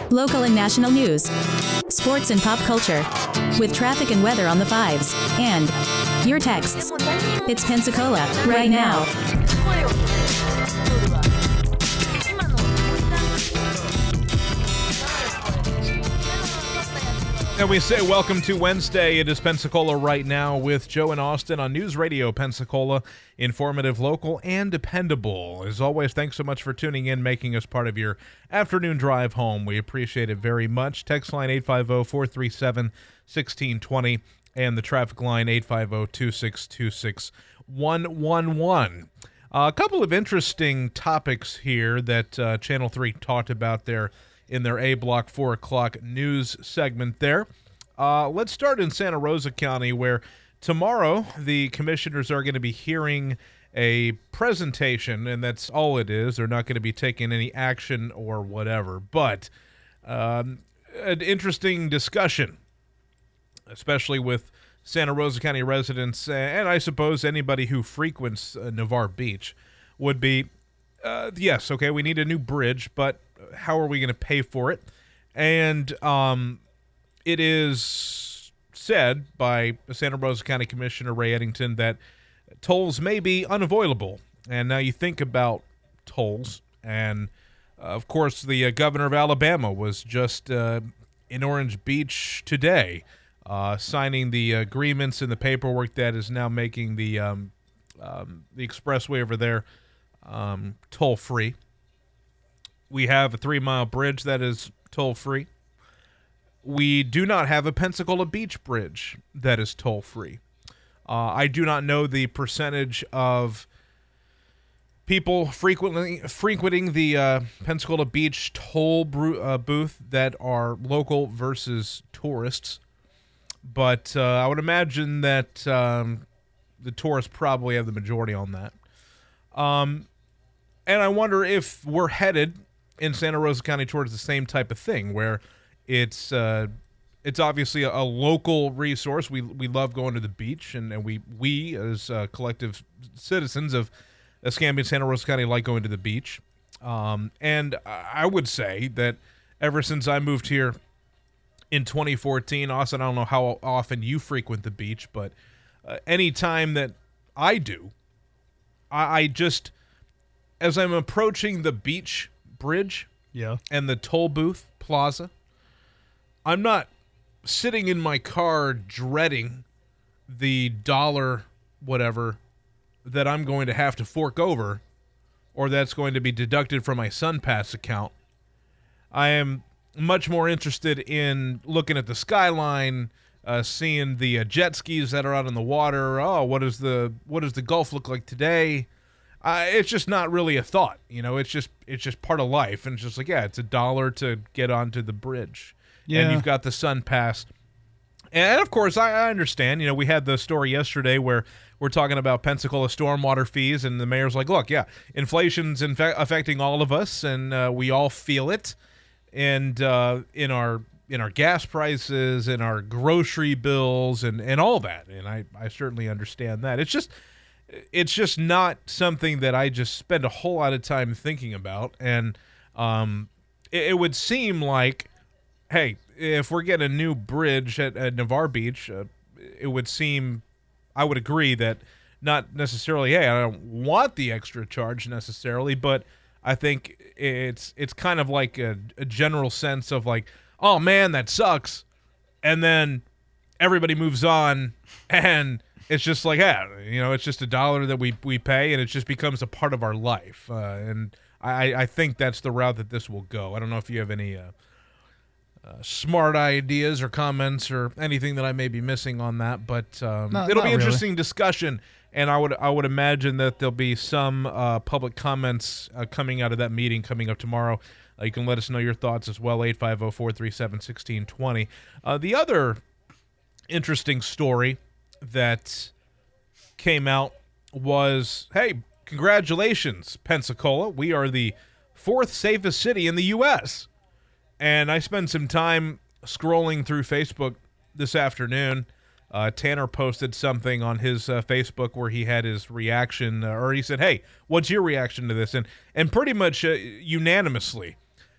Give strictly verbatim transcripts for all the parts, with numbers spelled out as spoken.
local and national news, sports and pop culture, with traffic and weather on the fives, and your texts. It's Pensacola, right now. And we say welcome to Wednesday. It is Pensacola Right Now with Joe and Austin on News Radio Pensacola. Informative, local, and dependable. As always, thanks so much for tuning in, making us part of your afternoon drive home. We appreciate it very much. Text line eight five zero, four three seven, one six two zero and the traffic line eight five zero, two six two six, one one one. Uh, a couple of interesting topics here that uh, Channel three talked about there in their A Block four o'clock news segment there. Uh, let's start in Santa Rosa County, where tomorrow the commissioners are going to be hearing a presentation, and that's all it is. They're not going to be taking any action or whatever, but um, an interesting discussion, especially with Santa Rosa County residents, and I suppose anybody who frequents uh, Navarre Beach, would be, uh, yes, okay, we need a new bridge, but how are we going to pay for it? And um, it is said by Santa Rosa County Commissioner Ray Eddington that tolls may be unavoidable. And now you think about tolls, and uh, of course the uh, governor of Alabama was just uh, in Orange Beach today, uh, signing the agreements and the paperwork that is now making the um, um, the expressway over there um, toll-free. We have a three-mile bridge that is toll-free. We do not have a Pensacola Beach bridge that is toll-free. Uh, I do not know the percentage of people frequently frequenting the uh, Pensacola Beach toll bru- uh, booth that are local versus tourists, but uh, I would imagine that um, the tourists probably have the majority on that. Um, and I wonder if we're headed in Santa Rosa County towards the same type of thing, where it's uh, it's obviously a, a local resource. We we love going to the beach, and, and we we as uh, collective citizens of Escambia and Santa Rosa County like going to the beach. Um, and I would say that ever since I moved here in twenty fourteen, Austin, I don't know how often you frequent the beach, but uh, any time that I do, I, I just, as I'm approaching the beach bridge yeah. and the toll booth plaza, I'm not sitting in my car dreading the dollar whatever that I'm going to have to fork over, or that's going to be deducted from my SunPass account. I am much more interested in looking at the skyline, uh, seeing the uh, jet skis that are out on the water. Oh, what is the what does the Gulf look like today? Uh, it's just not really a thought, you know. It's just it's just part of life, and it's just like, yeah, it's a dollar to get onto the bridge, yeah. And you've got the SunPass, and of course, I, I understand. You know, we had the story yesterday where we're talking about Pensacola stormwater fees, and the mayor's like, look, yeah, inflation's in fact affecting all of us, and uh, we all feel it, and uh, in our in our gas prices, in our grocery bills, and and all that, and I I certainly understand that. It's just. It's just not something that I just spend a whole lot of time thinking about. And um, it, it would seem like, hey, if we're getting a new bridge at, at Navarre Beach, uh, it would seem, I would agree that not necessarily, hey, I don't want the extra charge necessarily, but I think it's it's kind of like a, a general sense of like, oh, man, that sucks. And then everybody moves on, and it's just like, yeah, you know, it's just a dollar that we, we pay, and it just becomes a part of our life. Uh, and I, I think that's the route that this will go. I don't know if you have any uh, uh, smart ideas or comments or anything that I may be missing on that, but um, no, it'll be really. interesting discussion. And I would I would imagine that there'll be some uh, public comments uh, coming out of that meeting coming up tomorrow. Uh, you can let us know your thoughts as well, eight five zero, four three seven, one six two zero. Uh, the other interesting story that came out was, hey, congratulations, Pensacola. We are the fourth safest city in the U S And I spent some time scrolling through Facebook this afternoon. Uh, Tanner posted something on his uh, Facebook where he had his reaction, uh, or he said, hey, what's your reaction to this? And and pretty much uh, unanimously,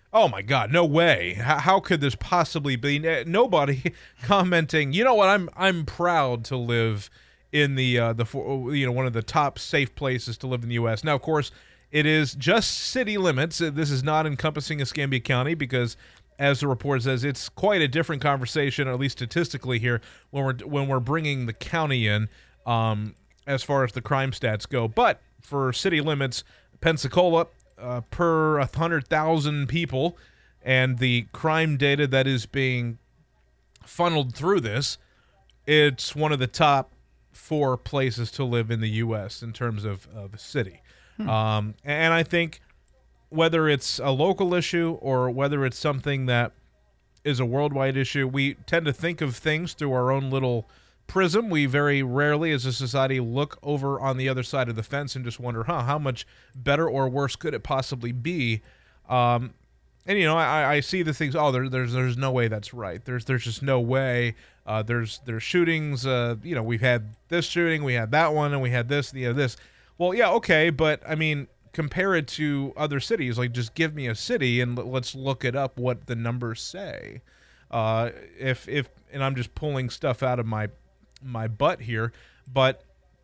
Oh my God, no way. How, how could this possibly be? Nobody commenting, you know what, I'm I'm proud to live in the, uh, the you know, one of the top safe places to live in the U S Now, of course, it is just city limits. This is not encompassing Escambia County because, as the report says, it's quite a different conversation, or at least statistically here, when we're, when we're bringing the county in um, as far as the crime stats go. But for city limits, Pensacola, Uh, per one hundred thousand people, and the crime data that is being funneled through this, it's one of the top four places to live in the U S in terms of, of a city. Hmm. Um, and I think whether it's a local issue or whether it's something that is a worldwide issue, we tend to think of things through our own little prism. We very rarely as a society look over on the other side of the fence and just wonder, huh, how much better or worse could it possibly be? Um, and, you know, I, I see the things, oh, there, there's there's no way that's right. There's there's just no way. Uh, there's there's shootings. Uh, you know, we've had this shooting, we had that one, and we had this, you know, this. Well, yeah, okay, but, I mean, compare it to other cities. Like, just give me a city and let's look it up what the numbers say. Uh, if if and I'm just pulling stuff out of my my butt here, but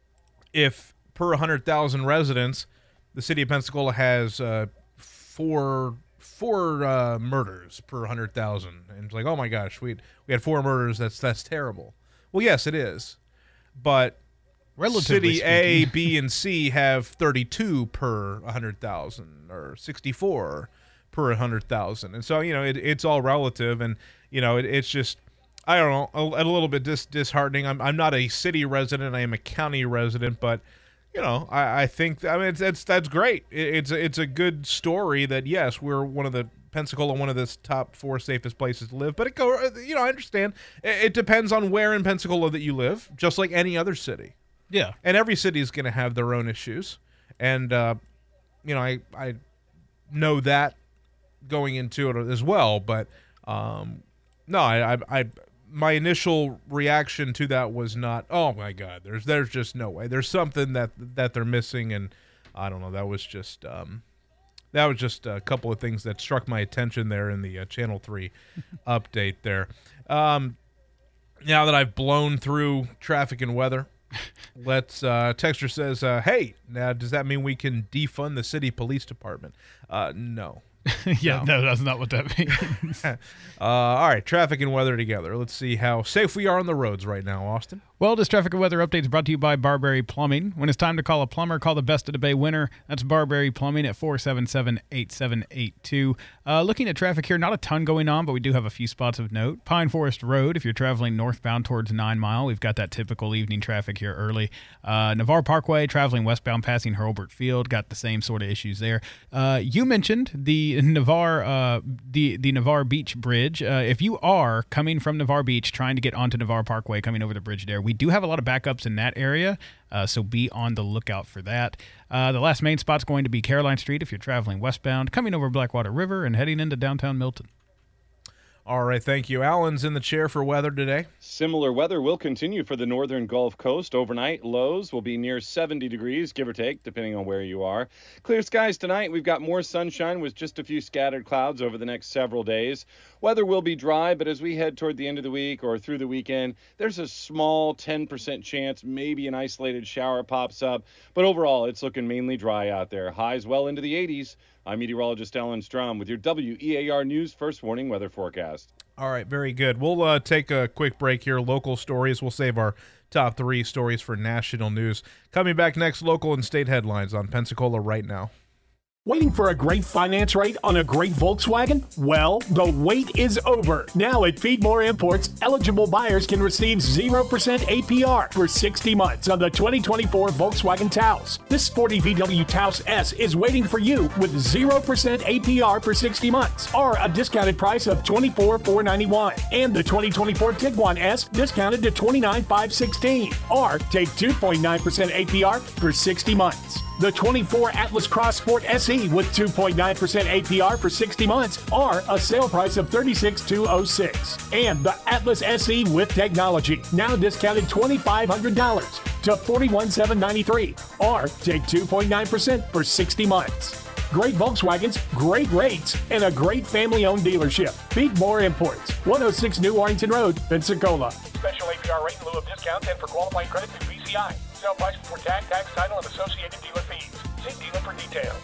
if per one hundred thousand residents, the city of Pensacola has uh, four four uh, murders per one hundred thousand, and it's like, oh my gosh, we we had four murders. That's that's terrible. Well, yes, it is, but relatively city A, B, and C have thirty-two per one hundred thousand, or sixty-four per one hundred thousand, and so you know it, it's all relative, and you know it, it's just. I don't know, a, a little bit dis- disheartening. I'm I'm not a city resident. I am a county resident, but you know, I, I think I mean it's, it's that's great. It, it's a, it's a good story that yes, we're one of the Pensacola, one of the top four safest places to live. But it go, you know, I understand. It, it depends on where in Pensacola that you live, just like any other city. Yeah, and every city is going to have their own issues, and uh, you know, I I know that going into it as well. But um, no, I I. I my initial reaction to that was not, oh my God, there's there's just no way. There's something that that they're missing, and I don't know. That was just um, that was just a couple of things that struck my attention there in the uh, Channel three update there. Um, now that I've blown through traffic and weather, let's. Uh, Texter says, uh, "Hey, now does that mean we can defund the city police department?" Uh, no. yeah, no. no, that's not what that means. uh, all right, traffic and weather together. Let's see how safe we are on the roads right now, Austin. Well, this traffic and weather update is brought to you by Barberry Plumbing. When it's time to call a plumber, call the best of the Bay winner. That's Barberry Plumbing at four seven seven, eight seven eight two. Uh, looking at traffic here, not a ton going on, but we do have a few spots of note. Pine Forest Road, if you're traveling northbound towards Nine Mile, we've got that typical evening traffic here early. Uh, Navarre Parkway, traveling westbound passing Hurlburt Field, got the same sort of issues there. Uh, you mentioned the Navarre, uh, the, the Navarre Beach Bridge. Uh, if you are coming from Navarre Beach, trying to get onto Navarre Parkway, coming over the bridge there, we do have a lot of backups in that area, uh, so be on the lookout for that. Uh, the last main spot's going to be Caroline Street if you're traveling westbound, coming over Blackwater River and heading into downtown Milton. All right, thank you. Alan's in the chair for weather today. Similar weather will continue for the northern Gulf Coast. Overnight, lows will be near seventy degrees, give or take, depending on where you are. Clear skies tonight. We've got more sunshine with just a few scattered clouds over the next several days. Weather will be dry, but as we head toward the end of the week or through the weekend, there's a small ten percent chance maybe an isolated shower pops up. But overall, it's looking mainly dry out there. Highs well into the eighties. I'm meteorologist Alan Strom with your W E A R News First Warning Weather Forecast. All right, very good. We'll uh, take a quick break here. Local stories. We'll save our top three stories for national news. Coming back next, local and state headlines on Pensacola Right Now. Waiting for a great finance rate on a great Volkswagen? Well, the wait is over. Now at Feedmore Imports, eligible buyers can receive zero percent A P R for sixty months on the twenty twenty-four Volkswagen Taos. This sporty V W Taos S is waiting for you with zero percent A P R for sixty months, or a discounted price of twenty-four thousand four hundred ninety-one dollars. And the twenty twenty-four Tiguan S discounted to twenty-nine thousand five hundred sixteen dollars, or take two point nine percent A P R for sixty months. The twenty-four Atlas Cross Sport S E with two point nine percent A P R for sixty months, or a sale price of thirty-six thousand two hundred six dollars. And the Atlas S E with technology, now discounted two thousand five hundred dollars to forty-one thousand seven hundred ninety-three dollars, or take two point nine percent for sixty months. Great Volkswagens, great rates, and a great family-owned dealership. Feedmore Imports, one oh six New Warrington Road, Pensacola. Special A P R rate in lieu of discounts and for qualifying credit through B C I. Sale price before tag, tax, title, and associated dealer fees. See dealer for details.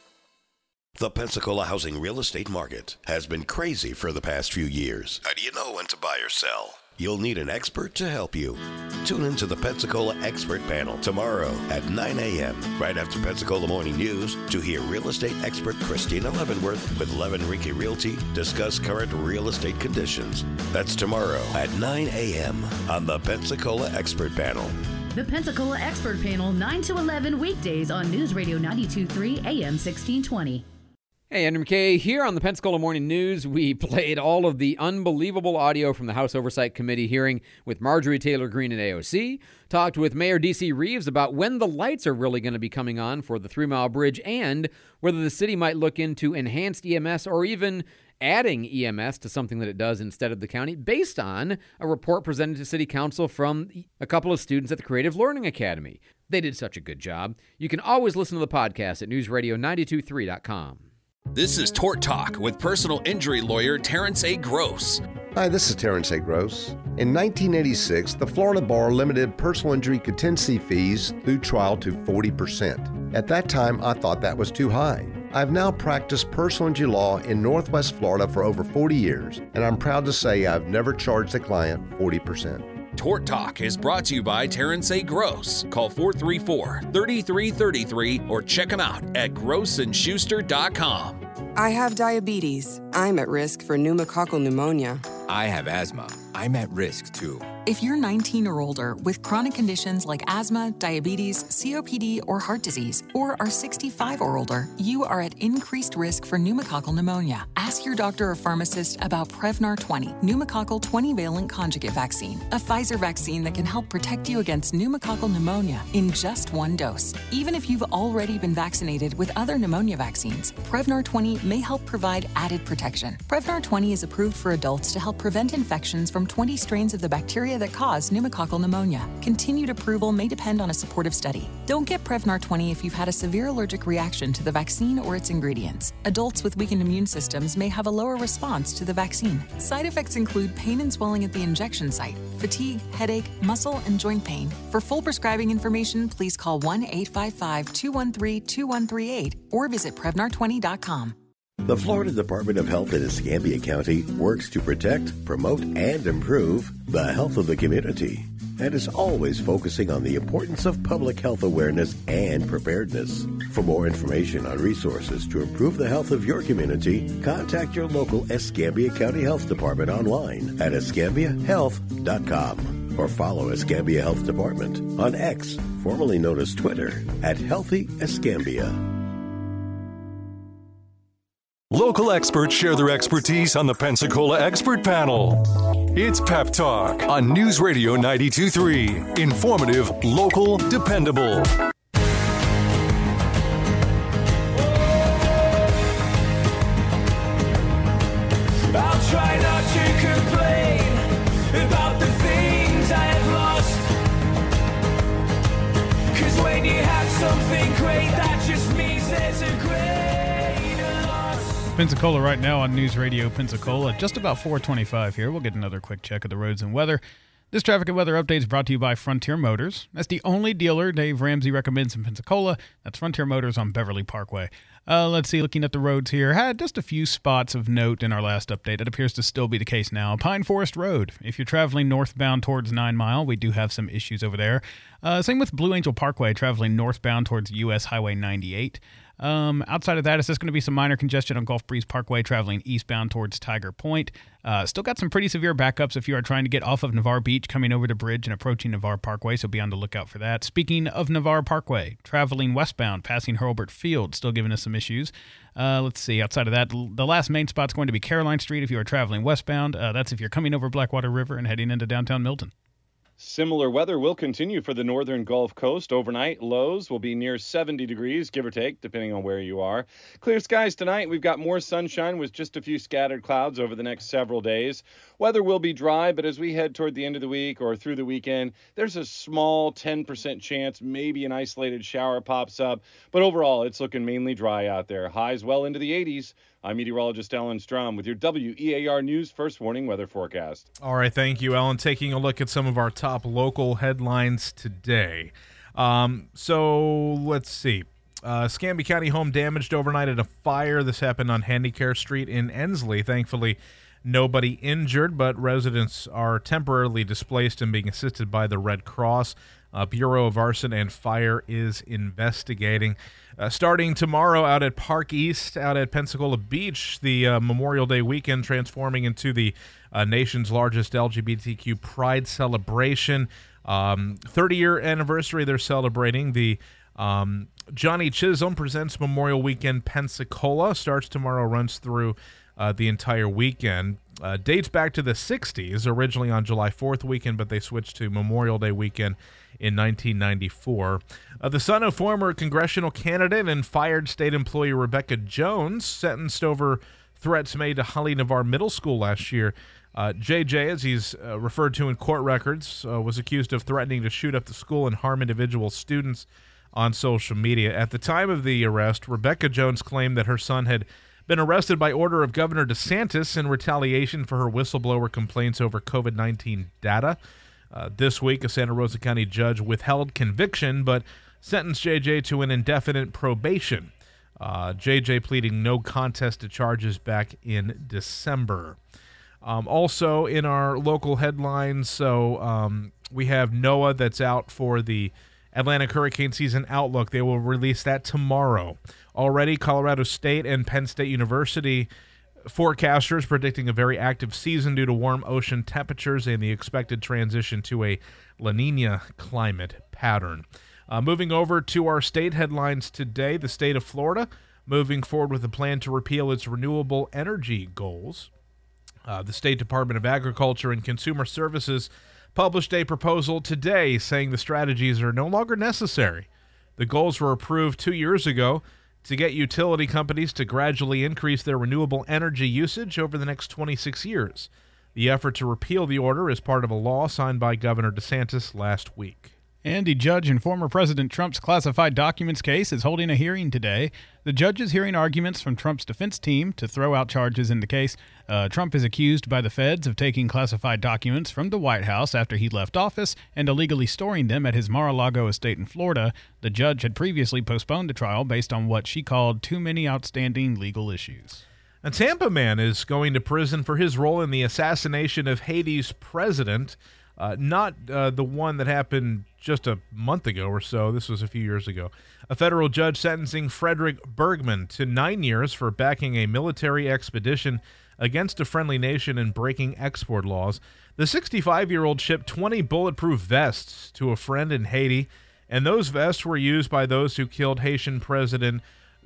The Pensacola housing real estate market has been crazy for the past few years. How do you know when to buy or sell? You'll need an expert to help you. Tune into the Pensacola Expert Panel tomorrow at nine a.m. right after Pensacola Morning News to hear real estate expert Christina Leavenworth with Leavenworth Realty discuss current real estate conditions. That's tomorrow at nine a.m. on the Pensacola Expert Panel. The Pensacola Expert Panel, nine to eleven weekdays on News Radio ninety-two point three A M sixteen twenty. Hey, Andrew McKay here on the Pensacola Morning News. We played all of the unbelievable audio from the House Oversight Committee hearing with Marjorie Taylor Greene at A O C, talked with Mayor D C Reeves about when the lights are really going to be coming on for the Three Mile Bridge and whether the city might look into enhanced E M S or even adding E M S to something that it does instead of the county based on a report presented to City Council from a couple of students at the Creative Learning Academy. They did such a good job. You can always listen to the podcast at news radio nine two three dot com. This is Tort Talk with personal injury lawyer Terrence A. Gross. Hi, this is Terrence A. Gross. In nineteen eighty-six, the Florida Bar limited personal injury contingency fees through trial to forty percent. At that time, I thought that was too high. I've now practiced personal injury law in Northwest Florida for over forty years, and I'm proud to say I've never charged a client forty percent. Tort Talk is brought to you by Terrence A. Gross. Call four three four, three three three three or check him out at gross and schuster dot com. I have diabetes. I'm at risk for pneumococcal pneumonia. I have asthma. I'm at risk too. If you're nineteen or older with chronic conditions like asthma, diabetes, C O P D, or heart disease, or are sixty-five or older, you are at increased risk for pneumococcal pneumonia. Ask your doctor or pharmacist about Prevnar twenty, pneumococcal twenty-valent conjugate vaccine, a Pfizer vaccine that can help protect you against pneumococcal pneumonia in just one dose. Even if you've already been vaccinated with other pneumonia vaccines, Prevnar twenty may help provide added protection. Prevnar twenty is approved for adults to help prevent infections from twenty strains of the bacteria that cause pneumococcal pneumonia. Continued approval may depend on a supportive study. Don't get Prevnar twenty if you've had a severe allergic reaction to the vaccine or its ingredients. Adults with weakened immune systems may have a lower response to the vaccine. Side effects include pain and swelling at the injection site, fatigue, headache, muscle, and joint pain. For full prescribing information, please call one eight five five, two one three, two one three eight or visit Prevnar twenty dot com. The Florida Department of Health in Escambia County works to protect, promote, and improve the health of the community and is always focusing on the importance of public health awareness and preparedness. For more information on resources to improve the health of your community, contact your local Escambia County Health Department online at escambia health dot com or follow Escambia Health Department on X, formerly known as Twitter, at Healthy Escambia. Local experts share their expertise on the Pensacola Expert Panel. It's Pep Talk on News Radio ninety-two point three. Informative, local, dependable. I'll try not to complain about the things I have lost. 'Cause when you have something great, that just means there's a greater loss. Pensacola right now on News Radio Pensacola. Just about four twenty-five here. We'll get another quick check of the roads and weather. This traffic and weather update is brought to you by Frontier Motors. That's the only dealer Dave Ramsey recommends in Pensacola. That's Frontier Motors on Beverly Parkway. Uh, let's see, looking at the roads here, had just a few spots of note in our last update. It appears to still be the case now. Pine Forest Road. If you're traveling northbound towards Nine Mile, we do have some issues over there. Uh, same with Blue Angel Parkway, traveling northbound towards U S Highway ninety-eight. Um, outside of that, it's just going to be some minor congestion on Gulf Breeze Parkway traveling eastbound towards Tiger Point. Uh, still got some pretty severe backups if you are trying to get off of Navarre Beach, coming over the bridge and approaching Navarre Parkway, so be on the lookout for that. Speaking of Navarre Parkway, traveling westbound, passing Hurlburt Field, still giving us some issues. Uh, let's see, outside of that, the last main spot's going to be Caroline Street if you are traveling westbound. Uh, that's if you're coming over Blackwater River and heading into downtown Milton. Similar weather will continue for the northern Gulf Coast. Overnight, lows will be near seventy degrees, give or take, depending on where you are. Clear skies tonight. We've got more sunshine with just a few scattered clouds over the next several days. Weather will be dry, but as we head toward the end of the week or through the weekend, there's a small ten percent chance maybe an isolated shower pops up. But overall, it's looking mainly dry out there. Highs well into the eighties. I'm meteorologist Ellen Strom with your W E A R News First Warning Weather Forecast. All right, thank you, Ellen. Taking a look at some of our top local headlines today. Um, so let's see. Uh, Escambia County home damaged overnight at a fire. This happened on Handicare Street in Ensley. Thankfully, nobody injured, but residents are temporarily displaced and being assisted by the Red Cross. Uh, Bureau of Arson and Fire is investigating. Uh, starting tomorrow out at Park East, out at Pensacola Beach, the uh, Memorial Day weekend transforming into the uh, nation's largest L G B T Q Pride celebration. Um, thirty-year anniversary they're celebrating. The um, Johnny Chisholm Presents Memorial Weekend Pensacola starts tomorrow, runs through uh, the entire weekend. Uh, dates back to the sixties, originally on July fourth weekend, but they switched to Memorial Day weekend in nineteen ninety-four. Uh, the son of former congressional candidate and fired state employee Rebecca Jones, sentenced over threats made to Holly Navarre Middle School last year. Uh, J J, as he's uh, referred to in court records, uh, was accused of threatening to shoot up the school and harm individual students on social media. At the time of the arrest, Rebecca Jones claimed that her son had been arrested by order of Governor DeSantis in retaliation for her whistleblower complaints over COVID nineteen data. Uh, this week, a Santa Rosa County judge withheld conviction but sentenced J J to an indefinite probation. Uh, J J pleading no contest to charges back in December. Um, also, in our local headlines, so um, we have NOAA that's out for the Atlantic hurricane season outlook. They will release that tomorrow. Already, Colorado State and Penn State University forecasters predicting a very active season due to warm ocean temperatures and the expected transition to a La Nina climate pattern. Uh, moving over to our state headlines today, the state of Florida moving forward with a plan to repeal its renewable energy goals. Uh, the State Department of Agriculture and Consumer Services published a proposal today saying the strategies are no longer necessary. The goals were approved two years ago to get utility companies to gradually increase their renewable energy usage over the next twenty-six years. The effort to repeal the order is part of a law signed by Governor DeSantis last week. And the judge in former President Trump's classified documents case is holding a hearing today. The judge is hearing arguments from Trump's defense team to throw out charges in the case. Uh, Trump is accused by the feds of taking classified documents from the White House after he left office and illegally storing them at his Mar-a-Lago estate in Florida. The judge had previously postponed the trial based on what she called too many outstanding legal issues. A Tampa man is going to prison for his role in the assassination of Haiti's president. Uh, not uh, the one that happened just a month ago or so. This was a few years ago. A federal judge sentencing Frederick Bergman to nine years for backing a military expedition against a friendly nation and breaking export laws. The sixty-five-year-old shipped twenty bulletproof vests to a friend in Haiti, and those vests were used by those who killed Haitian President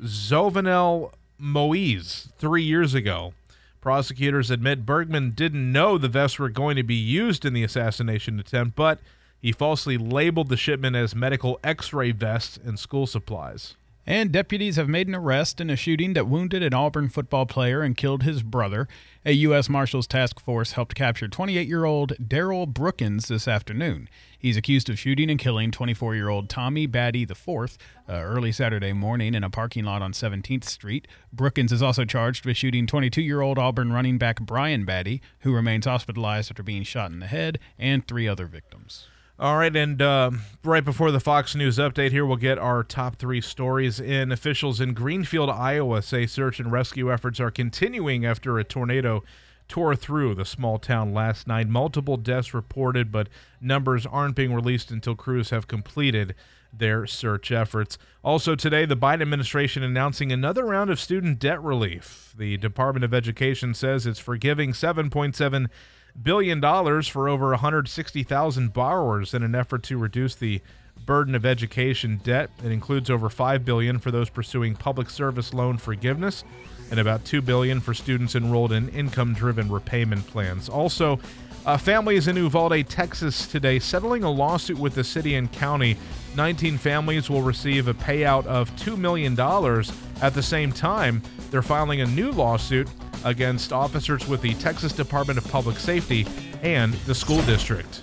Jovenel Moïse three years ago. Prosecutors admit Bergman didn't know the vests were going to be used in the assassination attempt, but he falsely labeled the shipment as medical X-ray vests and school supplies. And deputies have made an arrest in a shooting that wounded an Auburn football player and killed his brother. A U S Marshals task force helped capture twenty-eight-year-old Daryl Brookins this afternoon. He's accused of shooting and killing twenty-four-year-old Tommy Batty the fourth uh, early Saturday morning in a parking lot on seventeenth Street. Brookins is also charged with shooting twenty-two-year-old Auburn running back Brian Batty, who remains hospitalized after being shot in the head, and three other victims. All right, and uh, right before the Fox News update here, we'll get our top three stories in. Officials in Greenfield, Iowa say search and rescue efforts are continuing after a tornado tore through the small town last night. Multiple deaths reported, but numbers aren't being released until crews have completed their search efforts. Also today, the Biden administration announcing another round of student debt relief. The Department of Education says it's forgiving seven point seven billion dollars for over one hundred sixty thousand borrowers in an effort to reduce the burden of education debt. It includes over five billion dollars for those pursuing public service loan forgiveness and about two billion dollars for students enrolled in income-driven repayment plans. Also, Uh, families in Uvalde, Texas today settling a lawsuit with the city and county. nineteen families will receive a payout of two million dollars. At the same time, they're filing a new lawsuit against officers with the Texas Department of Public Safety and the school district.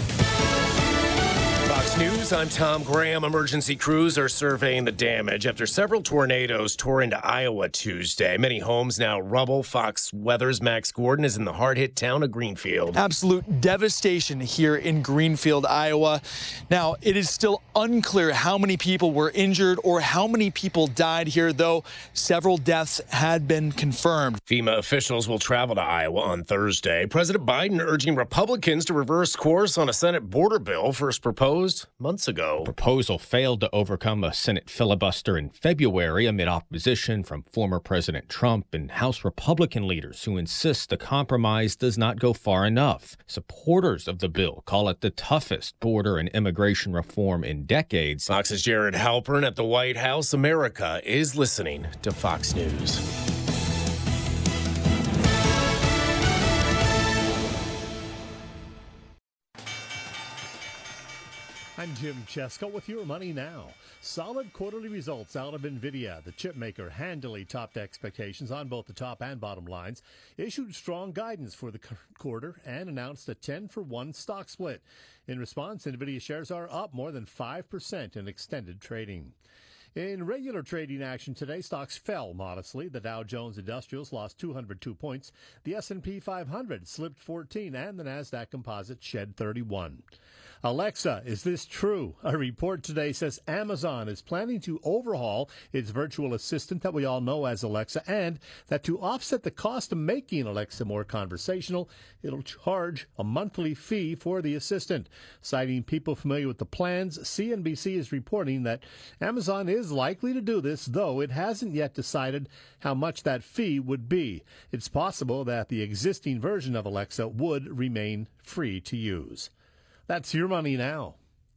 Fox News, I'm Tom Graham. Emergency crews are surveying the damage after several tornadoes tore into Iowa Tuesday. Many homes now rubble. Fox Weather's Max Gordon is in the hard-hit town of Greenfield. Absolute devastation here in Greenfield, Iowa. Now, it is still unclear how many people were injured or how many people died here, though several deaths had been confirmed. FEMA officials will travel to Iowa on Thursday. President Biden urging Republicans to reverse course on a Senate border bill first proposed months ago. Proposal failed to overcome a Senate filibuster in February amid opposition from former President Trump and House Republican leaders who insist the compromise does not go far enough. Supporters of the bill call it the toughest border and immigration reform in decades. Fox's Jared Halpern at the White House. America is listening to Fox News. I'm Jim Chesko with your Money Now. Solid quarterly results out of NVIDIA. The chip maker handily topped expectations on both the top and bottom lines, issued strong guidance for the quarter, and announced a ten for one stock split. In response, NVIDIA shares are up more than five percent in extended trading. In regular trading action today, stocks fell modestly. The Dow Jones Industrials lost two hundred two points. The S and P five hundred slipped fourteen, and the NASDAQ Composite shed thirty-one. Alexa, is this true? A report today says Amazon is planning to overhaul its virtual assistant that we all know as Alexa, and that to offset the cost of making Alexa more conversational, it'll charge a monthly fee for the assistant. Citing people familiar with the plans, C N B C is reporting that Amazon is likely to do this, though it hasn't yet decided how much that fee would be. It's possible that the existing version of Alexa would remain free to use. That's your Money Now.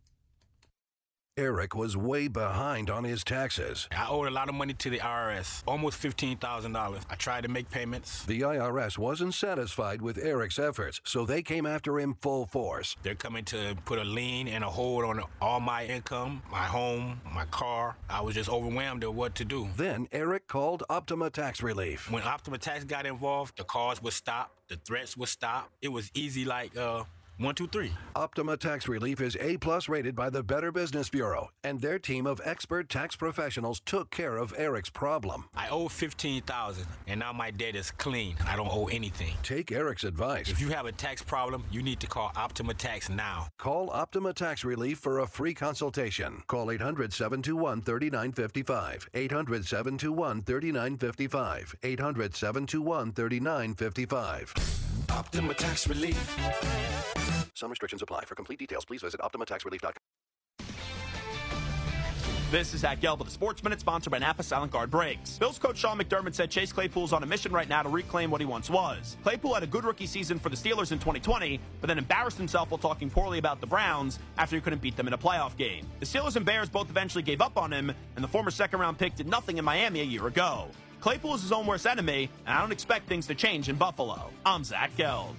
Eric was way behind on his taxes. I owed a lot of money to the I R S, almost fifteen thousand dollars. I tried to make payments. The I R S wasn't satisfied with Eric's efforts, so they came after him full force. They're coming to put a lien and a hold on all my income, my home, my car. I was just overwhelmed at what to do. Then Eric called Optima Tax Relief. When Optima Tax got involved, the calls would stop, the threats would stop. It was easy like, uh... One, two, three. Optima Tax Relief is A-plus rated by the Better Business Bureau, and their team of expert tax professionals took care of Eric's problem. I owe fifteen thousand dollars, and now my debt is clean. I don't owe anything. Take Eric's advice. If you have a tax problem, you need to call Optima Tax now. Call Optima Tax Relief for a free consultation. Call eight hundred, seven two one, three nine five five. eight hundred, seven two one, three nine five five. eight hundred, seven two one, three nine five five. Optima Tax Relief. Some restrictions apply. For complete details, please visit optima tax relief dot com. This is Zach Gelb with the Sports Minute, sponsored by Napa Silent Guard Brakes. Bills coach Sean McDermott said Chase Claypool's on a mission right now to reclaim what he once was. Claypool had a good rookie season for the Steelers in twenty twenty, but then embarrassed himself while talking poorly about the Browns after he couldn't beat them in a playoff game. The Steelers and Bears both eventually gave up on him, and the former second-round pick did nothing in Miami a year ago. Claypool is his own worst enemy, and I don't expect things to change in Buffalo. I'm Zach Gelb.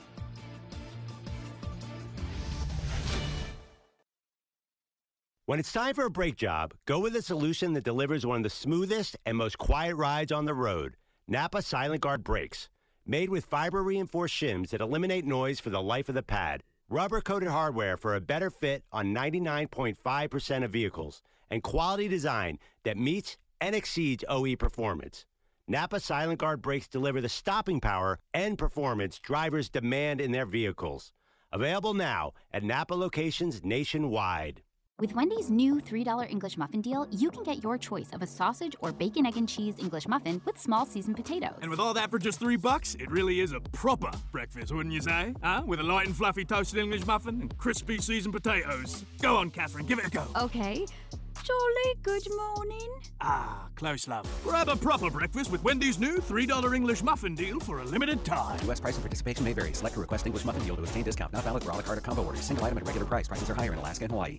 When it's time for a brake job, go with a solution that delivers one of the smoothest and most quiet rides on the road. Napa Silent Guard Brakes. Made with fiber-reinforced shims that eliminate noise for the life of the pad. Rubber-coated hardware for a better fit on ninety-nine point five percent of vehicles. And quality design that meets and exceeds O E performance. Napa Silent Guard Brakes deliver the stopping power and performance drivers demand in their vehicles. Available now at Napa locations nationwide. With Wendy's new three dollar English muffin deal, you can get your choice of a sausage or bacon, egg, and cheese English muffin with small seasoned potatoes. And with all that for just three bucks, it really is a proper breakfast, wouldn't you say? Huh? With a light and fluffy toasted English muffin and crispy seasoned potatoes. Go on, Catherine, give it a go. Okay. Jolly good morning. Ah, close love. Grab a proper breakfast with Wendy's new three dollar English muffin deal for a limited time. U S price and participation may vary. Select a request English muffin deal to obtain discount. Not valid for a la carte or combo orders. Single item at regular price. Prices are higher in Alaska and Hawaii.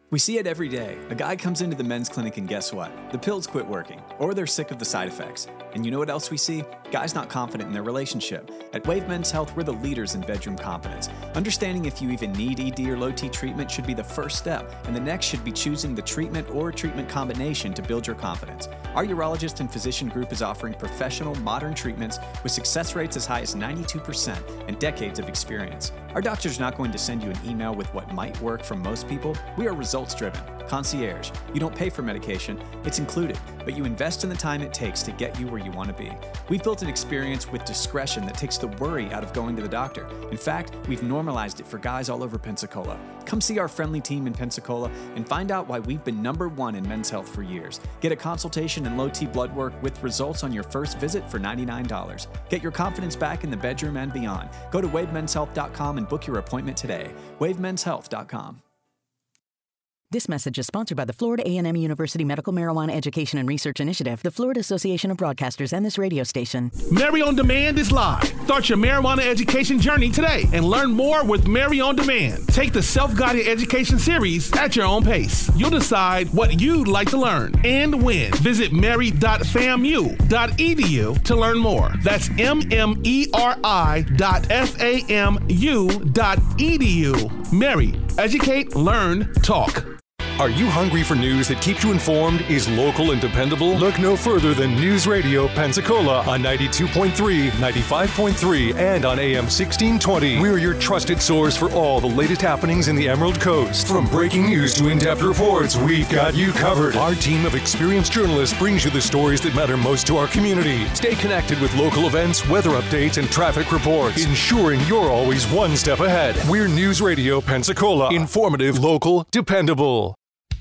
We see it every day. A guy comes into the men's clinic and guess what? The pills quit working, or they're sick of the side effects. And you know what else we see? Guys not confident in their relationship. At Wave Men's Health, we're the leaders in bedroom confidence. Understanding if you even need E D or low T treatment should be the first step, and the next should be choosing the treatment or treatment combination to build your confidence. Our urologist and physician group is offering professional, modern treatments with success rates as high as ninety-two percent and decades of experience. Our doctor's not going to send you an email with what might work for most people. We are results-driven. Concierge. You don't pay for medication, it's included, but you invest in the time it takes to get you where you want to be. We've built an experience with discretion that takes the worry out of going to the doctor. In fact, we've normalized it for guys all over Pensacola. Come see our friendly team in Pensacola and find out why we've been number one in men's health for years. Get a consultation and low T blood work with results on your first visit for ninety-nine dollars. Get your confidence back in the bedroom and beyond. Go to wave men's health dot com and book your appointment today. wave men's health dot com. This message is sponsored by the Florida A and M University Medical Marijuana Education and Research Initiative, the Florida Association of Broadcasters, and this radio station. Mary on Demand is live. Start your marijuana education journey today and learn more with Mary on Demand. Take the self-guided education series at your own pace. You'll decide what you'd like to learn and when. Visit mary dot famu dot e d u to learn more. That's M M E R I dot F A M U dot E D U. Mary, educate, learn, talk. Are you hungry for news that keeps you informed, is local and dependable? Look no further than News Radio Pensacola on ninety-two point three, ninety-five point three, and on A M sixteen twenty. We're your trusted source for all the latest happenings in the Emerald Coast. From breaking news to in-depth reports, we've got you covered. Our team of experienced journalists brings you the stories that matter most to our community. Stay connected with local events, weather updates, and traffic reports, ensuring you're always one step ahead. We're News Radio Pensacola. Informative, local, dependable.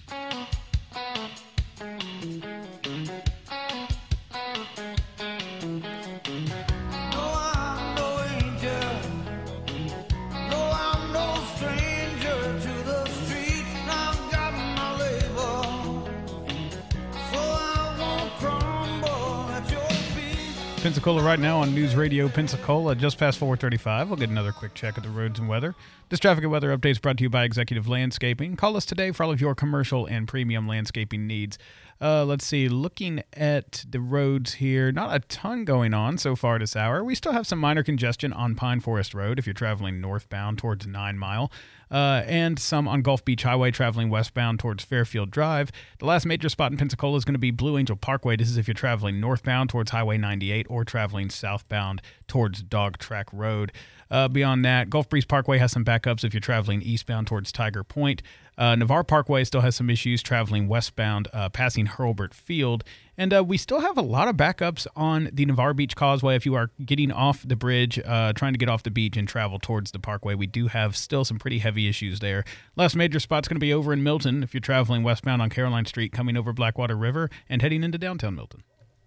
Pensacola right now on News Radio Pensacola, just past four thirty-five. We'll get another quick check at the roads and weather. This traffic and weather update is brought to you by Executive Landscaping. Call us today for all of your commercial and premium landscaping needs. Uh, let's see, looking at the roads here, not a ton going on so far this hour. We still have some minor congestion on Pine Forest Road if you're traveling northbound towards Nine Mile, uh, and some on Gulf Beach Highway traveling westbound towards Fairfield Drive. The last major spot in Pensacola is going to be Blue Angel Parkway. This is if you're traveling northbound towards Highway ninety-eight or traveling southbound towards Dog Track Road. Uh, beyond that, Gulf Breeze Parkway has some backups if you're traveling eastbound towards Tiger Point. Uh, Navarre Parkway still has some issues traveling westbound, uh, passing Hurlburt Field. And uh, we still have a lot of backups on the Navarre Beach Causeway. If you are getting off the bridge, uh, trying to get off the beach and travel towards the parkway, we do have still some pretty heavy issues there. Last major spot's going to be over in Milton if you're traveling westbound on Caroline Street, coming over Blackwater River and heading into downtown Milton.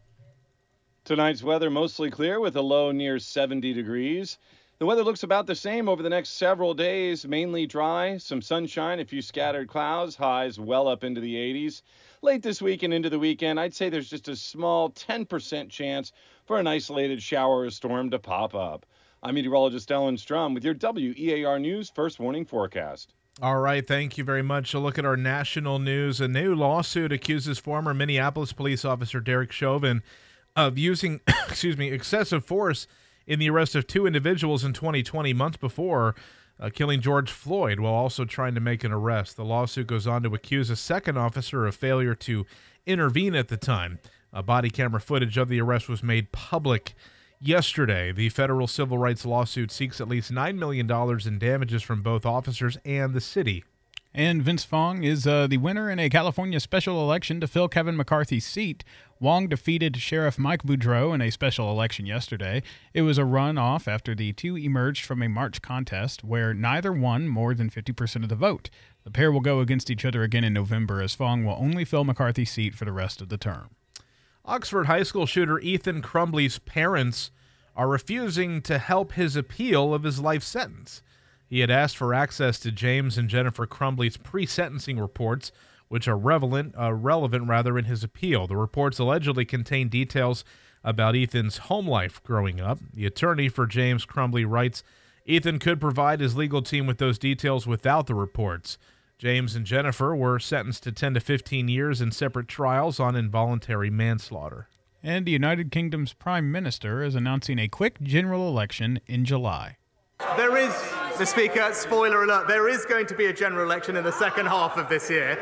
Tonight's weather mostly clear with a low near seventy degrees. The weather looks about the same over the next several days, mainly dry, some sunshine, a few scattered clouds, highs well up into the eighties. Late this week and into the weekend, I'd say there's just a small ten percent chance for an isolated shower or storm to pop up. I'm meteorologist Ellen Strum with your W E A R News First Warning Forecast. All right, thank you very much. A look at our national news. A new lawsuit accuses former Minneapolis police officer Derek Chauvin of using, excuse me, excessive force in the arrest of two individuals in twenty twenty, months before uh, killing George Floyd, while also trying to make an arrest. The lawsuit goes on to accuse a second officer of failure to intervene at the time. Uh, body camera footage of the arrest was made public yesterday. The federal civil rights lawsuit seeks at least nine million dollars in damages from both officers and the city. And Vince Fong is uh, the winner in a California special election to fill Kevin McCarthy's seat. Wong defeated Sheriff Mike Boudreau in a special election yesterday. It was a runoff after the two emerged from a March contest where neither won more than fifty percent of the vote. The pair will go against each other again in November, as Fong will only fill McCarthy's seat for the rest of the term. Oxford High School shooter Ethan Crumbley's parents are refusing to help his appeal of his life sentence. He had asked for access to James and Jennifer Crumbley's pre-sentencing reports, which are relevant, uh, relevant rather in his appeal. The reports allegedly contain details about Ethan's home life growing up. The attorney for James Crumbley writes, Ethan could provide his legal team with those details without the reports. James and Jennifer were sentenced to ten to fifteen years in separate trials on involuntary manslaughter. And the United Kingdom's Prime Minister is announcing a quick general election in July. There is, the Speaker, spoiler alert, there is going to be a general election in the second half of this year.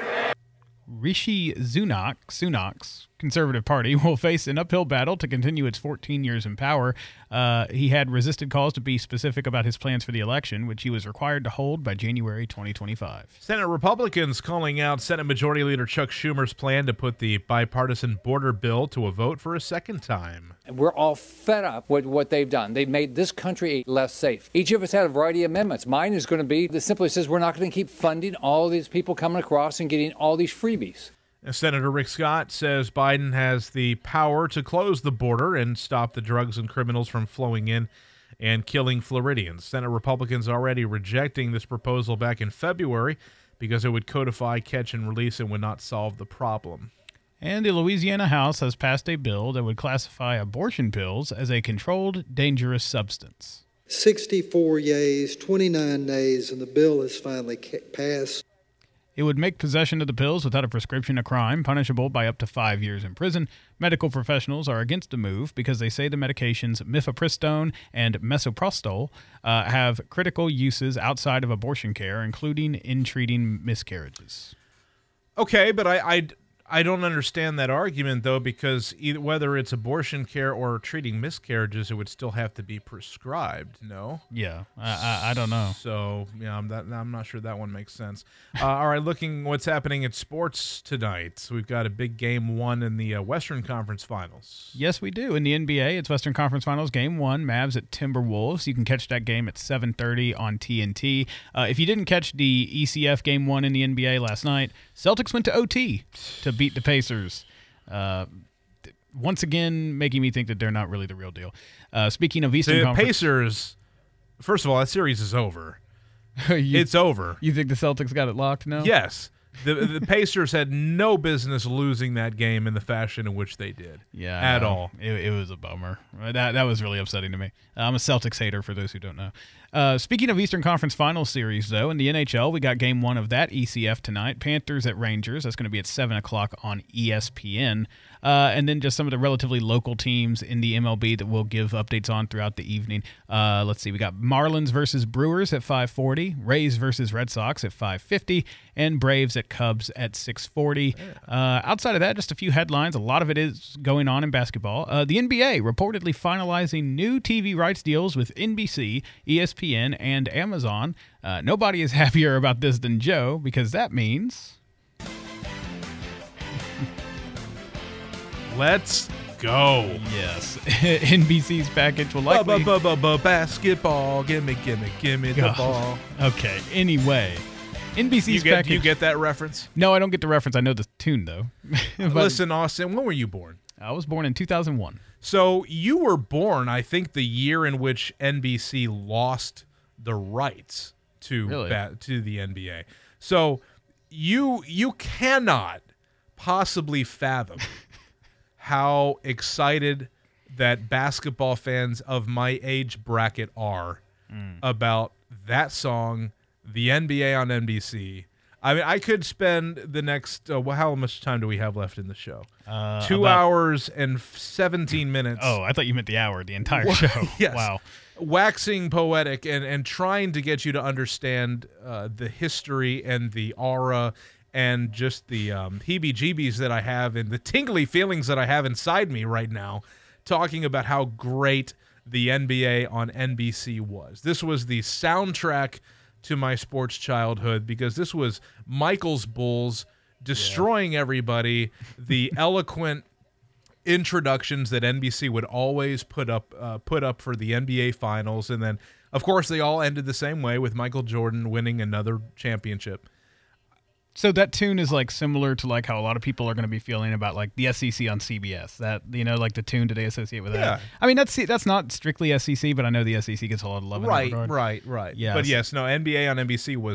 Rishi Sunak, Sunak's Conservative Party will face an uphill battle to continue its fourteen years in power. Uh, he had resisted calls to be specific about his plans for the election, which he was required to hold by January twenty twenty-five. Senate Republicans calling out Senate Majority Leader Chuck Schumer's plan to put the bipartisan border bill to a vote for a second time. We're all fed up with what they've done. They've made this country less safe. Each of us had a variety of amendments. Mine is going to be that simply says we're not going to keep funding all these people coming across and getting all these freebies. Senator Rick Scott says Biden has the power to close the border and stop the drugs and criminals from flowing in and killing Floridians. Senate Republicans already rejecting this proposal back in February because it would codify catch and release and would not solve the problem. And the Louisiana House has passed a bill that would classify abortion pills as a controlled, dangerous substance. sixty-four yeas, twenty-nine nays, and the bill is finally passed. It would make possession of the pills without a prescription a crime, punishable by up to five years in prison. Medical professionals are against the move because they say the medications mifepristone and misoprostol uh, have critical uses outside of abortion care, including in treating miscarriages. Okay, but I, I, I don't understand that argument, though, because either, whether it's abortion care or treating miscarriages, it would still have to be prescribed, no? Yeah, I, I, I don't know. So, yeah, I'm, that, I'm not sure that one makes sense. Uh, all right, looking what's happening at sports tonight. So we've got a big game one in the uh, Western Conference Finals. Yes, we do. In the N B A, it's Western Conference Finals, game one, Mavs at Timberwolves. You can catch that game at seven thirty on T N T. Uh, if you didn't catch the E C F game one in the N B A last night, Celtics went to O T to beat the Pacers. Uh, once again, making me think that they're not really the real deal. Uh, speaking of Eastern the Conference... Pacers, first of all, that series is over. you, it's over. You think the Celtics got it locked now? Yes. The the Pacers had no business losing that game in the fashion in which they did. Yeah, at all. It, it was a bummer. That that was really upsetting to me. I'm a Celtics hater, for those who don't know. Uh, speaking of Eastern Conference Finals series, though, in the N H L, we got game one of that E C F tonight. Panthers at Rangers. That's going to be at seven o'clock on E S P N. Uh, and then just some of the relatively local teams in the M L B that we'll give updates on throughout the evening. Uh, let's see. We got Marlins versus Brewers at five forty, Rays versus Red Sox at five fifty, and Braves at Cubs at six forty. Uh, outside of that, just a few headlines. A lot of it is going on in basketball. Uh, the N B A reportedly finalizing new T V rights deals with N B C, E S P N, and Amazon. Uh, nobody is happier about this than Joe, because that means... Let's go. Yes. N B C's package will likely... Basketball. Gimme, gimme, gimme the ball. Okay. Anyway, N B C's you get, package... Do you get that reference? No, I don't get the reference. I know the tune, though. But listen, Austin, when were you born? I was born in two thousand one. So you were born, I think, the year in which N B C lost the rights to Really? ba- to the N B A. So you you cannot possibly fathom how excited that basketball fans of my age bracket are Mm. about that song, the N B A on N B C. I mean, I could spend the next, uh, well, how much time do we have left in the show? Uh, Two about- hours and seventeen minutes. Oh, I thought you meant the hour, the entire Wa- show. Yes. Wow. Waxing poetic and, and trying to get you to understand uh, the history and the aura and just the um, heebie-jeebies that I have and the tingly feelings that I have inside me right now, talking about how great the N B A on N B C was. This was the soundtrack to my sports childhood because this was Michael's Bulls destroying everybody, the eloquent introductions that N B C would always put up uh, put up for the N B A Finals, and then, of course, they all ended the same way with Michael Jordan winning another championship. So that tune is like similar to like how a lot of people are going to be feeling about like the S E C on C B S. That, you know, like the tune that they associate with that. Yeah. I mean, that's that's not strictly S E C, but I know the S E C gets a lot of love. Right, in that regard. right, right. Yes. But yes, no, N B A on N B C was a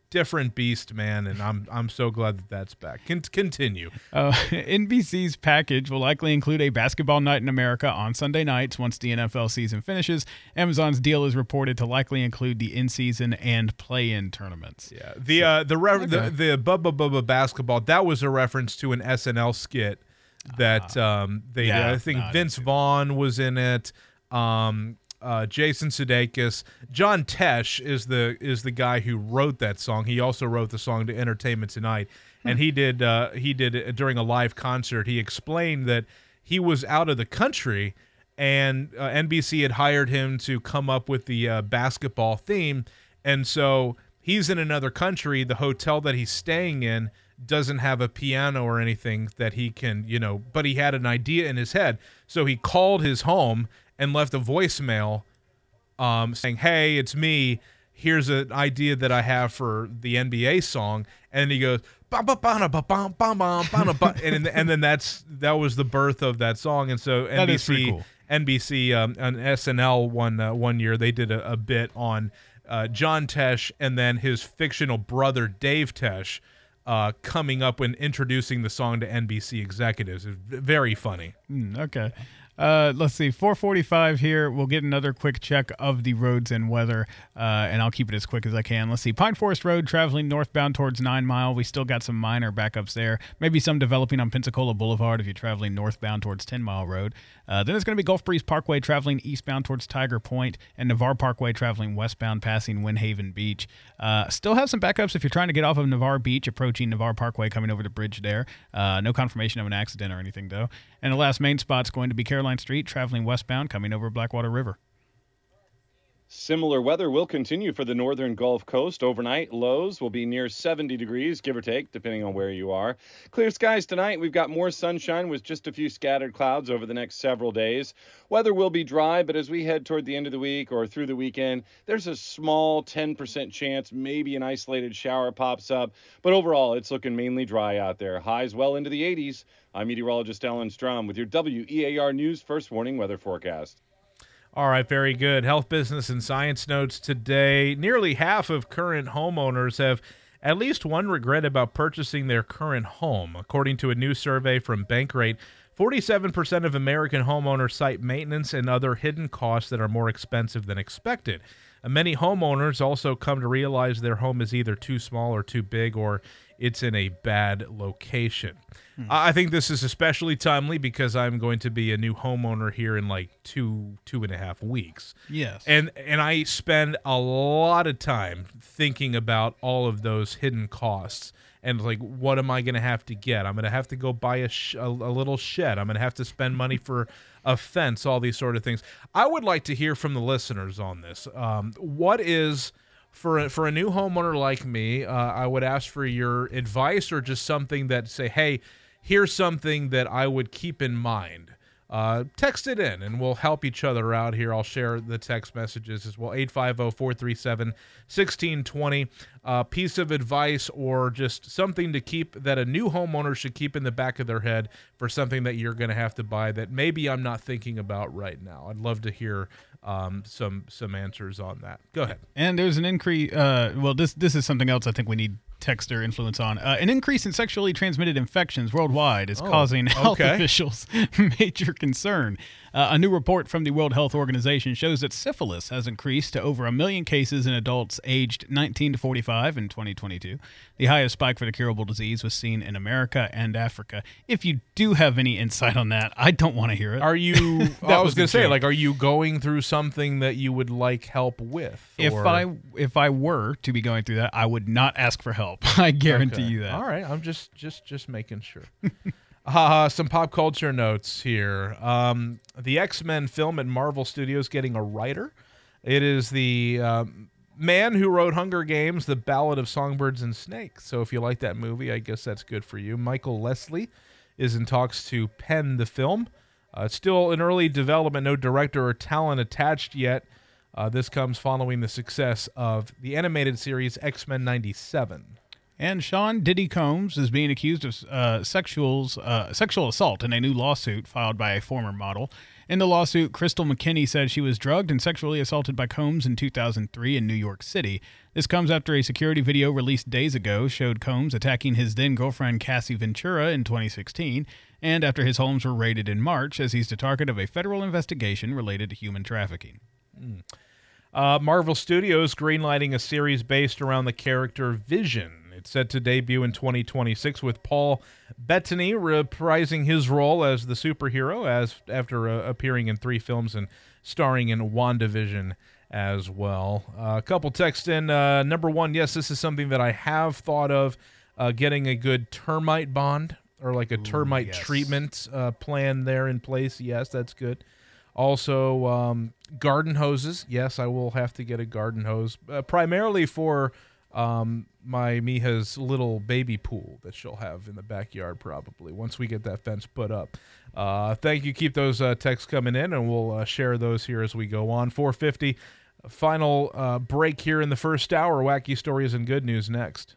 different beast, man, and I'm I'm so glad that that's back. Con- continue. Uh, N B C's package will likely include a basketball night in America on Sunday nights once the N F L season finishes. Amazon's deal is reported to likely include the in-season and play-in tournaments. Yeah, the uh, the, re- the the Bubba Bubba basketball, that was a reference to an S N L skit that um, they yeah, did. I think no, I Vince Vaughn was in it. Um, Uh, Jason Sudeikis. John Tesh is the is the guy who wrote that song. He also wrote the song to Entertainment Tonight, and he did uh, he did it during a live concert. He explained that he was out of the country, and uh, N B C had hired him to come up with the uh, basketball theme, and so he's in another country. The hotel that he's staying in doesn't have a piano or anything that he can, you know, but he had an idea in his head, so he called his home and left a voicemail um, saying, hey, it's me. Here's an idea that I have for the N B A song. And he goes, ba ba ba ba ba ba ba ba, and and then that's that was the birth of that song. And so N B C, cool. N B C, um, on S N L one uh, one year, they did a, a bit on uh, John Tesh and then his fictional brother Dave Tesh uh, coming up and introducing the song to N B C executives. It was very funny. Mm, okay. Uh, let's see, four forty-five here. We'll get another quick check of the roads and weather, uh, and I'll keep it as quick as I can. Let's see, Pine Forest Road traveling northbound towards Nine Mile. We still got some minor backups there. Maybe some developing on Pensacola Boulevard if you're traveling northbound towards Ten Mile Road. Uh, then it's going to be Gulf Breeze Parkway traveling eastbound towards Tiger Point, and Navarre Parkway traveling westbound passing Windhaven Beach. Uh, still have some backups if you're trying to get off of Navarre Beach, approaching Navarre Parkway, coming over the bridge there. Uh, no confirmation of an accident or anything, though. And the last main spot's going to be Caroline Street, traveling westbound, coming over Blackwater River. Similar weather will continue for the northern Gulf Coast. Overnight, lows will be near seventy degrees, give or take, depending on where you are. Clear skies tonight. We've got more sunshine with just a few scattered clouds over the next several days. Weather will be dry, but as we head toward the end of the week or through the weekend, there's a small ten percent chance maybe an isolated shower pops up. But overall, it's looking mainly dry out there. Highs well into the eighties. I'm meteorologist Ellen Strum with your W E A R News First Warning Weather Forecast. All right, very good. Health, business, and science notes today. Nearly half of current homeowners have at least one regret about purchasing their current home. According to a new survey from Bankrate, forty-seven percent of American homeowners cite maintenance and other hidden costs that are more expensive than expected. Many homeowners also come to realize their home is either too small or too big, or it's in a bad location. Hmm. I think this is especially timely because I'm going to be a new homeowner here in like two, two and a half weeks. Yes. And and I spend a lot of time thinking about all of those hidden costs. And like, what am I going to have to get? I'm going to have to go buy a, sh- a, a little shed. I'm going to have to spend money for a fence, all these sort of things. I would like to hear from the listeners on this. Um, what is, for a, for a new homeowner like me, uh, I would ask for your advice or just something that say, hey, here's something that I would keep in mind. Uh, text it in, and we'll help each other out here. I'll share the text messages as well. eight five zero, four three seven, one six two zero. Uh, piece of advice or just something to keep that a new homeowner should keep in the back of their head for something that you're going to have to buy that maybe I'm not thinking about right now. I'd love to hear um, some some answers on that. Go ahead. And there's an increase. Uh, well, this this is something else I think we need texter influence on. Uh, an increase in sexually transmitted infections worldwide is oh, causing health okay. officials major concern. Uh, a new report from the World Health Organization shows that syphilis has increased to over a million cases in adults aged nineteen to forty-five in twenty twenty-two. The highest spike for the curable disease was seen in America and Africa. If you do have any insight on that, I don't want to hear it. Are you, I was going to say, joke. like, are you going through something that you would like help with? If or? I if I were to be going through that, I would not ask for help. I guarantee Okay. you that. All right, I'm just just just making sure. uh, some pop culture notes here. Um, the X-Men film at Marvel Studios getting a writer. It is the um, man who wrote Hunger Games, The Ballad of Songbirds and Snakes. So if you like that movie, I guess that's good for you. Michael Leslie is in talks to pen the film. Uh, it's still in early development, no director or talent attached yet. Uh, this comes following the success of the animated series X-Men ninety-seven. And Sean Diddy Combs is being accused of uh, sexuals, uh, sexual assault in a new lawsuit filed by a former model. In the lawsuit, Crystal McKinney said she was drugged and sexually assaulted by Combs in two thousand three in New York City. This comes after a security video released days ago showed Combs attacking his then-girlfriend Cassie Ventura in twenty sixteen, and after his homes were raided in March as he's the target of a federal investigation related to human trafficking. Mm. Uh, Marvel Studios greenlighting a series based around the character Vision. It's set to debut in twenty twenty-six with Paul Bettany reprising his role as the superhero as after uh, appearing in three films and starring in WandaVision as well. Uh, a couple texts in. Uh, number one, yes, this is something that I have thought of, uh, getting a good termite bond or like a termite yes. treatment uh, plan there in place. Yes, that's good. Also, um, garden hoses. Yes, I will have to get a garden hose, uh, primarily for um, my Miha's little baby pool that she'll have in the backyard probably once we get that fence put up. Uh, thank you. Keep those uh, texts coming in, and we'll uh, share those here as we go on. four fifty, final uh, break here in the first hour. Wacky stories and good news next.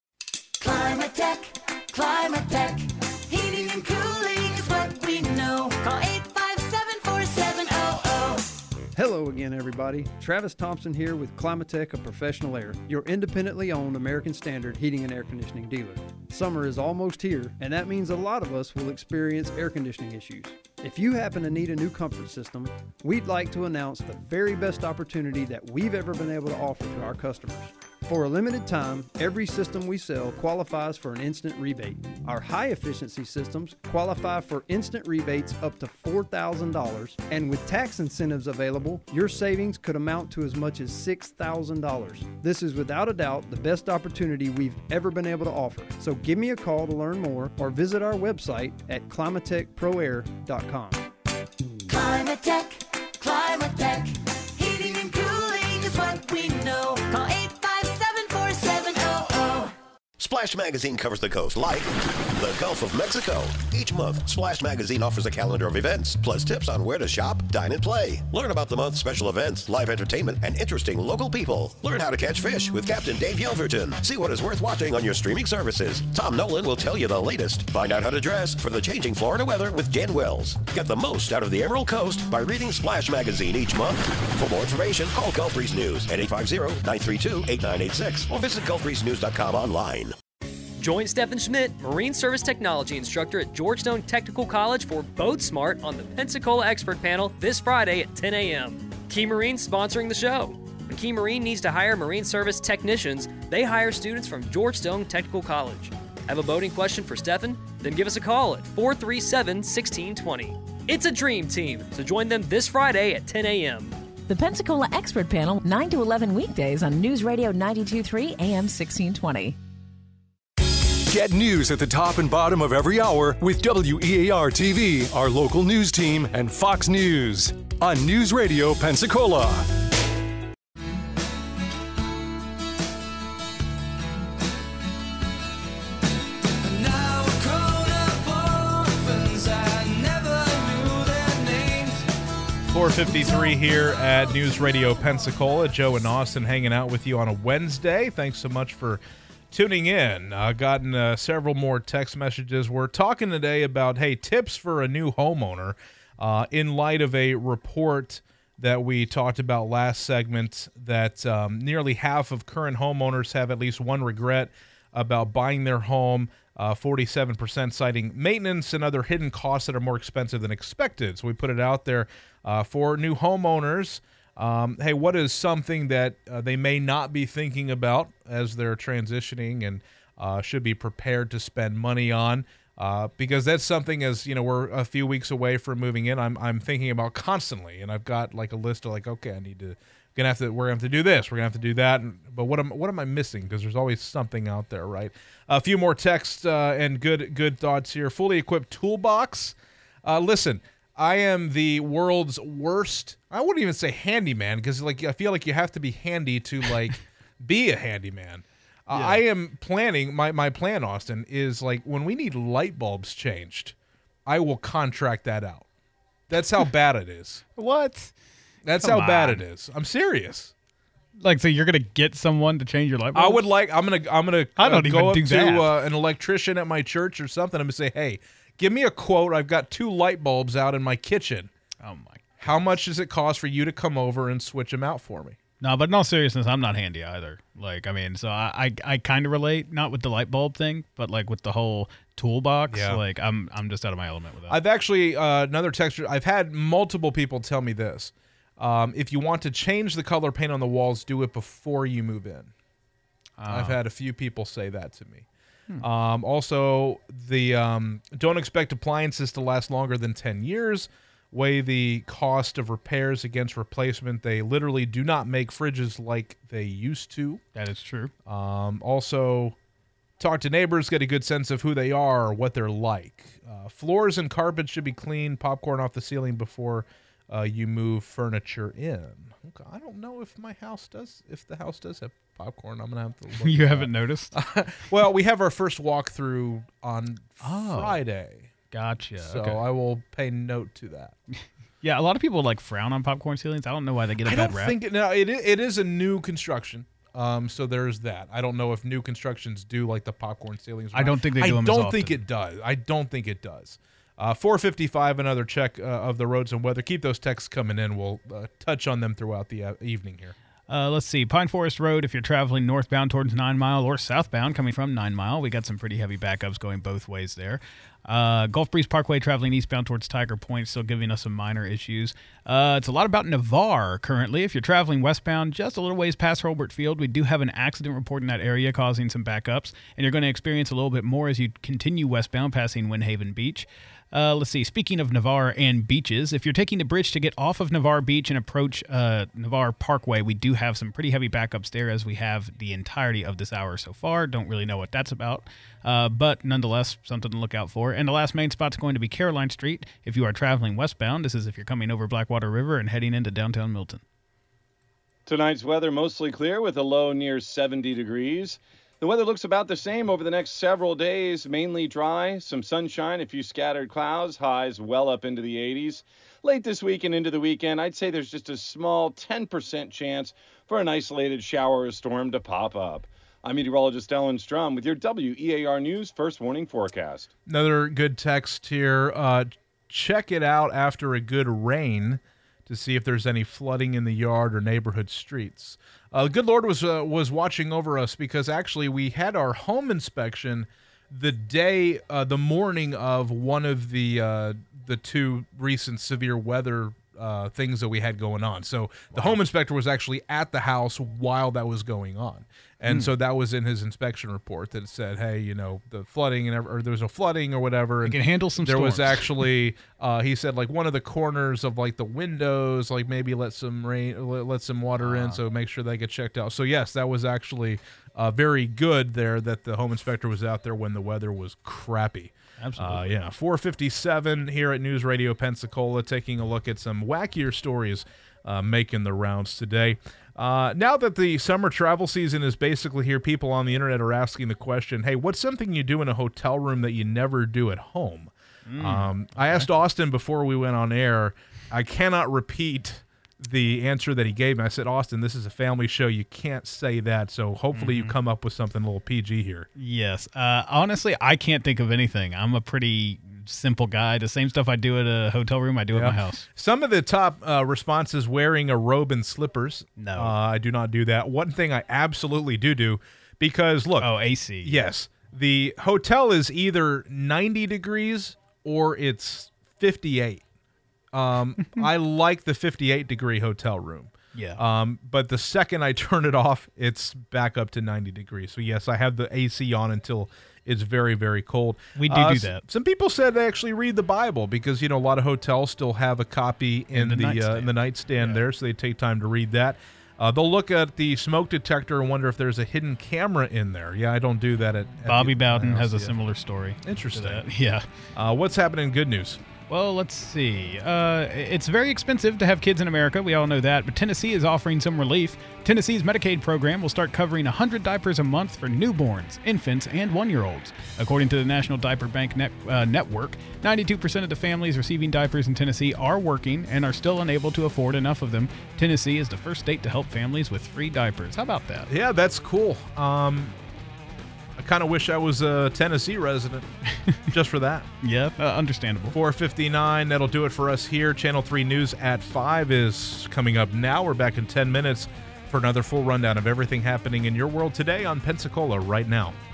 Climate Tech, Climate Tech, heating and cooling is what we know. Call eight five seven, four seven zero zero. Hello again, everybody. Travis Thompson here with Climatech of Professional Air, your independently owned American Standard heating and air conditioning dealer. Summer is almost here, and that means a lot of us will experience air conditioning issues. If you happen to need a new comfort system, we'd like to announce the very best opportunity that we've ever been able to offer to our customers. For a limited time, every system we sell qualifies for an instant rebate. Our high-efficiency systems qualify for instant rebates up to four thousand dollars, and with tax incentives available, your savings could amount to as much as six thousand dollars. This is without a doubt the best opportunity we've ever been able to offer. So give me a call to learn more or visit our website at climatech pro air dot com. Climate Tech, Climate Tech, heating and cooling is what we know. Call eight five seven, four seven zero zero. Splash Magazine covers the coast like the Gulf of Mexico. Each month, Splash Magazine offers a calendar of events, plus tips on where to shop, dine, and play. Learn about the month's special events, live entertainment, and interesting local people. Learn how to catch fish with Captain Dave Yelverton. See what is worth watching on your streaming services. Tom Nolan will tell you the latest. Find out how to dress for the changing Florida weather with Jen Wells. Get the most out of the Emerald Coast by reading Splash Magazine each month. For more information, call Gulf Breeze News at eight five zero, nine three two, eight nine eight six or visit gulf breeze news dot com online. Join Stephen Schmidt, Marine Service Technology Instructor at Georgetown Technical College for Boat Smart on the Pensacola Expert Panel this Friday at ten a.m. Key Marine sponsoring the show. When Key Marine needs to hire Marine Service technicians, they hire students from Georgetown Technical College. Have a boating question for Stephen? Then give us a call at four three seven, one six two zero. It's a dream team, so join them this Friday at ten a.m. The Pensacola Expert Panel, nine to eleven weekdays on News Radio ninety-two point three A M sixteen twenty. Get news at the top and bottom of every hour with W E A R T V, our local news team, and Fox News on News Radio Pensacola. four fifty-three here at News Radio Pensacola. Joe and Austin hanging out with you on a Wednesday. Thanks so much for tuning in. I've gotten uh, several more text messages. We're talking today about, hey, tips for a new homeowner uh, in light of a report that we talked about last segment that um, nearly half of current homeowners have at least one regret about buying their home, uh, forty-seven percent citing maintenance and other hidden costs that are more expensive than expected. So we put it out there uh, for new homeowners. Um, hey, what is something that uh, they may not be thinking about as they're transitioning and uh, should be prepared to spend money on? Uh, because that's something, as you know, we're a few weeks away from moving in. I'm I'm thinking about constantly, and I've got like a list of like, okay, I need to gonna have to we're gonna have to do this, we're gonna have to do that. And, but what am what am I missing? Because there's always something out there, right? A few more texts uh, and good good thoughts here. Fully equipped toolbox. Uh, listen. I am the world's worst. I wouldn't even say handyman because, like, I feel like you have to be handy to like be a handyman. Uh, yeah. I am planning my my plan, Austin, is like when we need light bulbs changed, I will contract that out. That's how bad it is. What? That's Come how bad on. it is. I'm serious. Like, so you're gonna get someone to change your light bulb? I would like. I'm gonna. I'm gonna. I don't uh, even go up do to that. uh, an electrician at my church or something. I'm gonna say, hey, give me a quote. I've got two light bulbs out in my kitchen. Oh my! How much does it cost for you to come over and switch them out for me? No, but in all seriousness, I'm not handy either. Like, I mean, so I I, I kind of relate, not with the light bulb thing, but like with the whole toolbox. Yeah. Like, I'm I'm just out of my element with that. I've actually uh, another texture. I've had multiple people tell me this. Um, if you want to change the color paint on the walls, do it before you move in. I've had a few people say that to me. Hmm. Um, also, the um, don't expect appliances to last longer than ten years. Weigh the cost of repairs against replacement. They literally do not make fridges like they used to. That is true. Um, also, talk to neighbors, get a good sense of who they are or what they're like. Uh, floors and carpets should be clean. Popcorn off the ceiling before uh, you move furniture in. Okay, I don't know if my house does. If the house does have popcorn, I'm gonna have to look. You at haven't that. noticed? Well, we have our first walkthrough on Oh. Friday. Gotcha. So okay. I will pay note to that. Yeah, a lot of people like frown on popcorn ceilings. I don't know why they get a I bad don't rap. think it, no, it i- it is a new construction. Um, so there's that. I don't know if new constructions do like the popcorn ceilings. or I not. don't think they do I them as don't think often. it does. I don't think it does. Uh, four fifty-five, another check uh, of the roads and weather. Keep those texts coming in. We'll uh, touch on them throughout the uh, evening here. Uh, let's see. Pine Forest Road, if you're traveling northbound towards Nine Mile or southbound coming from Nine Mile, we got some pretty heavy backups going both ways there. Uh, Gulf Breeze Parkway traveling eastbound towards Tiger Point, still giving us some minor issues. Uh, it's a lot about Navarre currently. If you're traveling westbound, just a little ways past Hurlburt Field, we do have an accident report in that area causing some backups, and you're going to experience a little bit more as you continue westbound passing Windhaven Beach. Uh, let's see. Speaking of Navarre and beaches, if you're taking the bridge to get off of Navarre Beach and approach uh, Navarre Parkway, we do have some pretty heavy backups there as we have the entirety of this hour so far. Don't really know what that's about, uh, but nonetheless, something to look out for. And the last main spot's going to be Caroline Street. If you are traveling westbound, this is if you're coming over Blackwater River and heading into downtown Milton. Tonight's weather mostly clear with a low near seventy degrees. The weather looks about the same over the next several days, mainly dry, some sunshine, a few scattered clouds, highs well up into the eighties. Late this week and into the weekend, I'd say there's just a small ten percent chance for an isolated shower or storm to pop up. I'm meteorologist Ellen Strum with your W E A R News First Warning Forecast. Another good text here. Uh, check it out after a good rain to see if there's any flooding in the yard or neighborhood streets. Uh, the good Lord was uh, was watching over us because actually we had our home inspection the day, uh, the morning of one of the uh, the two recent severe weather uh, things that we had going on. So the home inspector was actually at the house while that was going on. And Hmm. so that was in his inspection report that said, hey, you know, the flooding and ev- or there was a flooding or whatever. And can handle some There was storms. actually, uh, he said, like one of the corners of like the windows, like maybe let some rain, let, let some water in. So make sure they get checked out. So yes, that was actually uh, very good there that the home inspector was out there when the weather was crappy. Absolutely. Uh, yeah. four fifty-seven here at News Radio Pensacola, taking a look at some wackier stories uh, making the rounds today. Uh, now that the summer travel season is basically here, people on the internet are asking the question, hey, what's something you do in a hotel room that you never do at home? Mm, um, I asked Austin before we went on air. I cannot repeat the answer that he gave me. I said, Austin, this is a family show. You can't say that. So hopefully you come up with something a little P G here. Yes. Uh, honestly, I can't think of anything. I'm a pretty simple guy. The same stuff I do at a hotel room, I do at Yeah. my house. Some of the top uh, responses: wearing a robe and slippers. No. uh, I do not do that. One thing I absolutely do do, because look, oh A C. Yes, the hotel is either ninety degrees or it's fifty-eight. Um, I like the fifty-eight degree hotel room. Yeah. Um, but the second I turn it off, it's back up to ninety degrees. So yes, I have the A C on until it's very, very cold. We do Uh, do s- that. Some people said they actually read the Bible because, you know, a lot of hotels still have a copy in, In the the, uh, in nightstand. the nightstand there, so they take time to read that. Uh, they'll look at the smoke detector and wonder if there's a hidden camera in there. Yeah, I don't do that at, at Bobby the- Bowden my has a house yet. similar story. Interesting. to that. Yeah. Uh, what's happening in good news? Well, let's see. Uh, it's very expensive to have kids in America. We all know that. But Tennessee is offering some relief. Tennessee's Medicaid program will start covering one hundred diapers a month for newborns, infants, and one-year-olds. According to the National Diaper Bank net, uh, Network, ninety-two percent of the families receiving diapers in Tennessee are working and are still unable to afford enough of them. Tennessee is the first state to help families with free diapers. How about that? Yeah, that's cool. Um, I kind of wish I was a Tennessee resident just for that. Yeah, uh, understandable. four fifty-nine, that'll do it for us here. Channel three News at five is coming up now. We're back in ten minutes for another full rundown of everything happening in your world today on Pensacola Right Now.